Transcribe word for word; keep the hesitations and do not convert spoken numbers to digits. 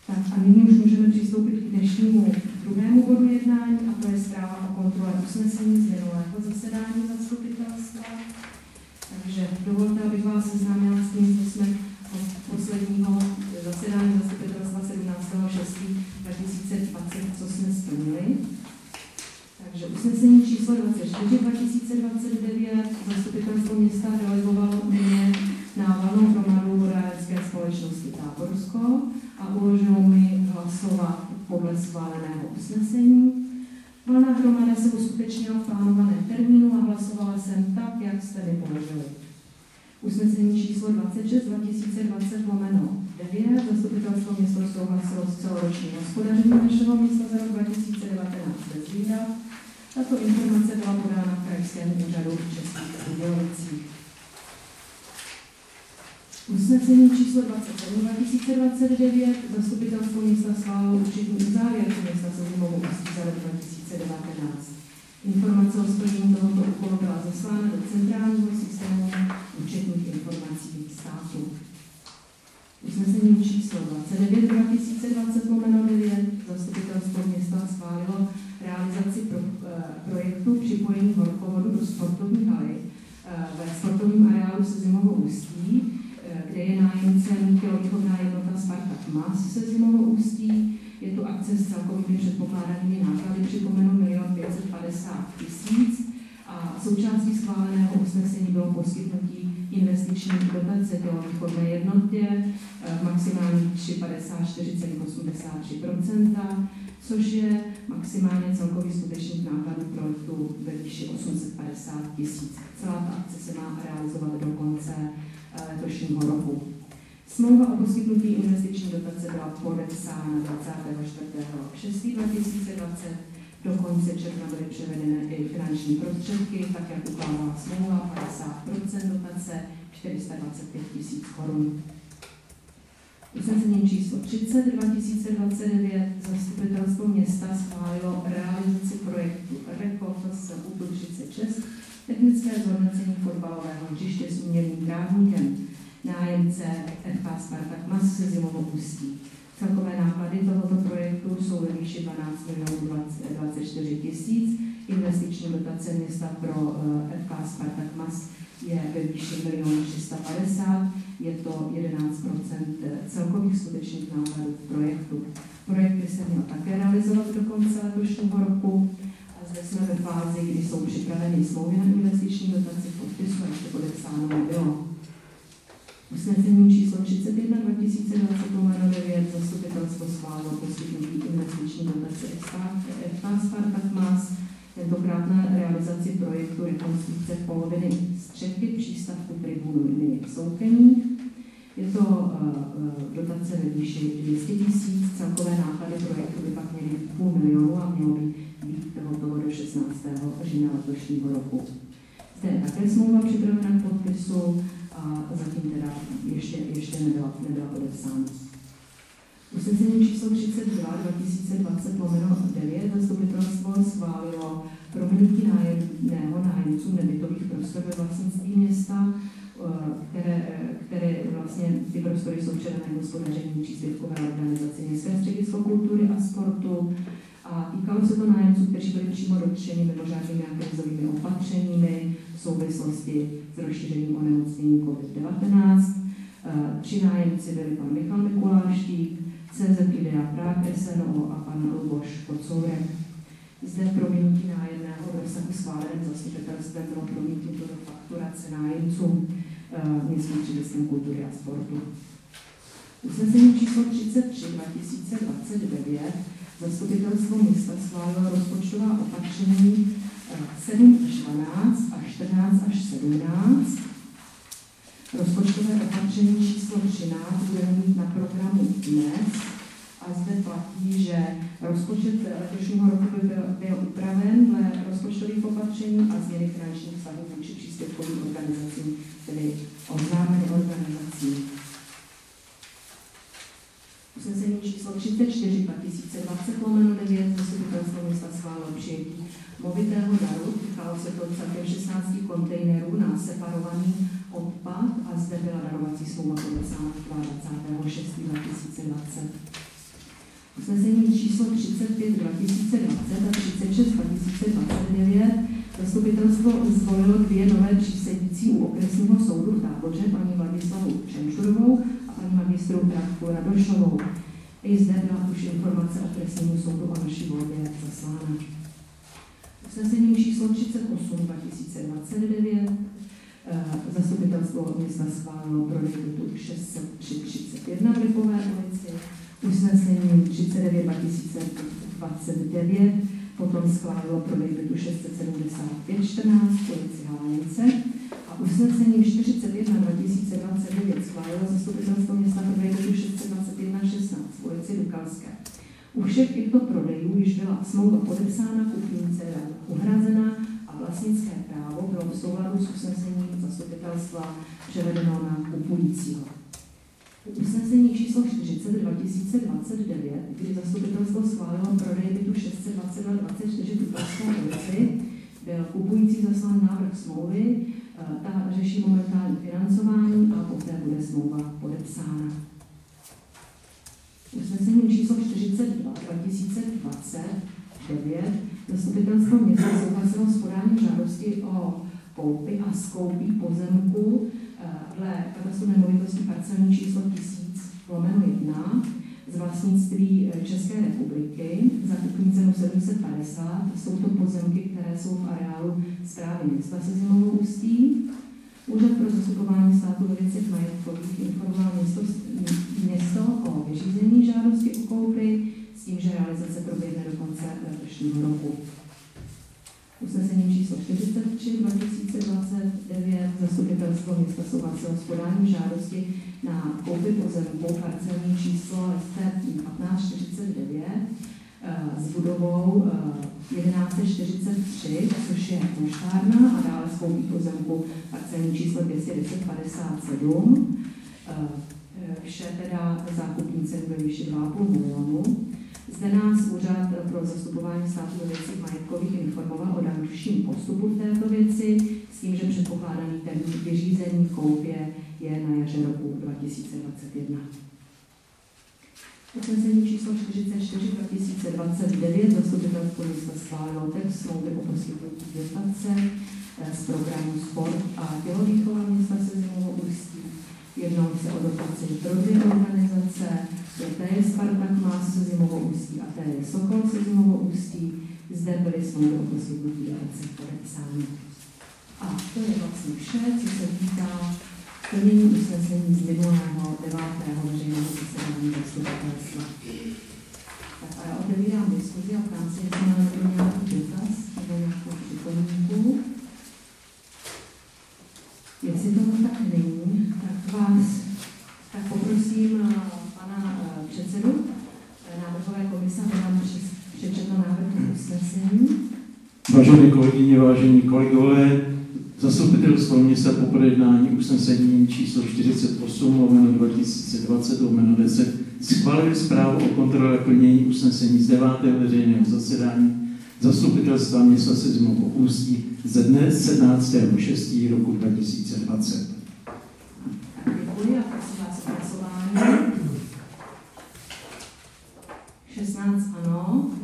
Tak a nyní už můžeme přistoupit k dnešnímu druhému bodu jednání, a to je zpráva o kontrole usnesení z minulého zasedání zastupitelstva. Takže dovolte, abych vás seznámila s tím, co jsme od posledního zasedání zastupitelstva sedmnáctého šestého dva tisíce dvacet, co jsme splnili. Takže usnesení číslo dvacet čtyři dva tisíce dvacet devět zastupitelstvo města delegovalo mě na valnou hromadu vodárenské společnosti Táborsko a uložilo mi hlasovat podle schváleného usnesení. Valná hromada se uskutečnila v plánovaném termínu a hlasovala jsem tak, jak jste mi položili. Usnesení číslo dvacet šest dva tisíce dvacet lomeno devět zastupitelstvo město souhlasilo s celoročním hospodařením našeho města za rok dva tisíce devatenáct bez výhrad. Tato informace byla podána v Krajském úřadu v Českých Budějovicích. Usnesení číslo dvacet sedm dva tisíce dvacet devět zastupitelstvo města schválilo účetní uzávěrku města Sezimovo Ústí za rok dva tisíce devatenáct. Informace o splnění tohoto úkolu byla zaslána do centrálního systému účetních informací státu. Usnesení číslo dvacet devět dva tisíce dvacet lomeno devět zastupitelstvo města schválilo realizaci pro, eh, projektu připojení horkovodu do sportovní haly eh, ve sportovním areálu Sezimovo Ústí, eh, kde je nájemcem tělovýchovná jednota Spartak Mas Sezimovo Ústí. Je to akce s celkovými předpokládanými náklady, připomenu milion pět set padesát tisíc, a součástí schváleného usnesení bylo poskytnutí investiční dotace tělovýchovné jednotě v maximální výši padesát čtyři celá osmdesát tři procenta, což je maximálně celkový skutečných nákladů projektu ve výši osm set padesát tisíc. Celá ta akce se má realizovat do konce letošního roku. Smlouva o poskytnutí investiční dotace byla podepsána dvacátého čtvrtého šestého dva tisíce dvacet. Do konce června byly převedeny i finanční prostředky, tak jak ukládala smlouva, padesát procent dotace, čtyři sta dvacet pět tisíc korun. Usnesení číslo třicet dva tisíce dvacet devět zastupitelstvo města schválilo realizaci projektu RECOFS U P třicet šest, technické zhodnocení fotbalového hřiště s umělým trávníkem, nájemce F K Spartak Mas Sezimovo Ústí. Celkové náklady tohoto projektu jsou ve výši dvanáct milionů dvacet čtyři tisíc. Investiční dotace města pro F K Spartak Mas je ve výši milion tři sta padesát. Je to jedenáct procent celkových skutečných nákladů projektu. Projekt by se měl také realizovat do konce letošního roku. A zde jsme ve fázi, kdy jsou připraveny smlouvy na investiční dotaci, podpisu a ještě podepsáno nebylo. Usnesení číslo třicet jedna dva tisíce dvacet lomeno devět zastupitelstvo schválilo poskytnutí investiční dotace F K Spartak Mas, tentokrát na realizaci projektu rekonstrukce poloviny střechy přístavku Tribuny v Soukeních. Je to uh, dotace ve výši dvě stě tisíc, celkové náklady projektu by pak měly půl milionu a mělo by být hotovo do šestnáctého října letošního roku. Zde je také smlouva připravena k podpisu a zatím teda ještě, ještě nebyla, nebyla podepsána. Usnesení číslo třicet dva dva tisíce dvacet lomeno devět zastupitelstvo schválilo prominutí nájemného nájemcům nebytových prostor ve vlastnictví města, které, které vlastně ty prostory jsou předané hospodaření příspěvkové organizace Městské středisko kultury a sportu. A týkalo se to nájemců, kteří byli přímo dotčeni mimořádnými a krizovými opatřeními v souvislosti s rozšířením onemocnění COVID devatenáct. Tři nájemci byli pan Michal Mikuláštík, C Z Idea Prague S R O a pan Luboš Kocourek. Zde prominutí nájemného ve vztahu schváleném zastupitelstvem bylo promítnuto do fakturace nájemcům Městským střediskem kultury a sportu. Usnesení číslo třicet tři dva tisíce dvacet devět zastupitelstvo města schválilo rozpočtová opatření sedm až dvanáct a čtrnáct až sedmnáct. Rozpočtové opatření číslo třináct budeme mít na programu dnes a zde platí, že rozpočet letošního roku by byl, byl upraven dle rozpočtových opatření a změny finančních vztahů vůči příspěvkovým organizacím, tedy oznámení organizací. Usnesení číslo třicet čtyři dva tisíce dvacet lomeno devět zastupitelstvo města schválilo přijetí movitého daru. Týkalo se to celkem šestnáct kontejnerů na separovaný odpad a zde byla darovací smlouva podepsána dvacátého šestého dva tisíce dvacet. Usnesení číslo třicet pět dva tisíce dvacet a třicet šest dva tisíce dvacet devět zastupitelstvo zvolilo dvě nové přísedící u okresního soudu v Táboře, paní Vladislavu Čenčurovou a paní magistru Radku Radošovou. I zde byla už informace okresnímu soudu o naší volbě zaslána. Usnesením číslo třicet osm dva tisíce dvacet devět zastupitelstvo města schválilo prodej bytu šest set tři třicet jedna v Lipové ulici. Usnesením třicet devět dva tisíce dvacet devět potom schválilo prodej bytu šest set sedmdesát pět čtrnáct v ulici Halanice a usnesením čtyřicet jedna dva tisíce dvacet devět schválilo zastupitelstvo města prodej bytu šest set dvacet jedna šestnáct v ulici Dukalské. U všech těchto prodejů již byla smlouva podepsána, kupní cena uhrazena a vlastnické právo bylo v souladu s usnesením zastupitelstva převedeno na kupujícího. Usnesení číslo čtyřicet dva tisíce dvacet devět, kdy zastupitelstvo schválilo prodej bytu šest set dvacet dva dvacet čtyři v Dukalské ulici, byl kupující zaslán návrh smlouvy, ta řeší momentální financování a poté bude smlouva podepsána. Usnesením číslo čtyřicet dva dva tisíce dvacet devět zastupitelstvo města souhlasilo s podáním žádosti o koupi a skoupí pozemku dle katastru nemovitostí parcelní číslo tisíc lomeno jedna z vlastnictví České republiky za kupní cenu sedm set padesát. Jsou to pozemky, které jsou v areálu správy města Sezimovo Ústí. Úřad pro zastupování státu ve věcech majetkových informoval město, město o vyřízení žádosti o koupi s tím, že realizace proběhne do konce letošního roku. Usnesením číslo čtyřicet tři dva tisíce dvacet devět zastupitelstvo města souhlasilo s podáním žádosti na koupi pozemku parcelní číslo S T patnáct čtyřicet devět s budovou jedenáct set čtyřicet tři, což je poštárna, a dále s koupí pozemku parcelní číslo dvě stě deset padesát sedm. Vše teda zákupní cenu ve výši dva a půl milionu. Zde nás Úřad pro zastupování státu ve věcích majetkových informoval o dalším postupu v této věci s tím, že předpokládaný termín vyřízení koupě je na jaře roku dva tisíce dvacet jedna. Usnesení číslo čtyřicet čtyři dva tisíce dvacet devět zastupitelstvo města schválilo text smlouvy o poskytnutí dotace z programu Sport a tělovýchova města Sezimovo Ústí. Jednou se o dotaci pro dvě organizace, T je Spartak Más Sezimovo Ústí a T je Sokol Sezimovo Ústí. Zde byly smlouvy o poskytnutí dotace podepsány. A to je vlastně vše, co se týká plnění usnesení z minulého devátého veřejného zasedání zastupitelstva. Tak a já otevírám diskuzi a ptám se, jestli máme nějaký dotaz nebo nějakou připomínku. Jestli tomu tak není, tak vás tak poprosím pana předsedu návrhové komise, aby nám přečetl návrh usnesení. Vážené kolegyně, vážení kolegové, zastupitelstvo města po projednání usnesení číslo čtyřicet osm lomeno dva tisíce dvacet lomeno deset schválili zprávu o kontrole plnění usnesení z devátého veřejného zasedání zastupitelstva města Sezimovo Ústí ze dne sedmnáctého šestého roku dva tisíce dvacet. Děkuji a prosím vás o hlasování. šestnáct ano.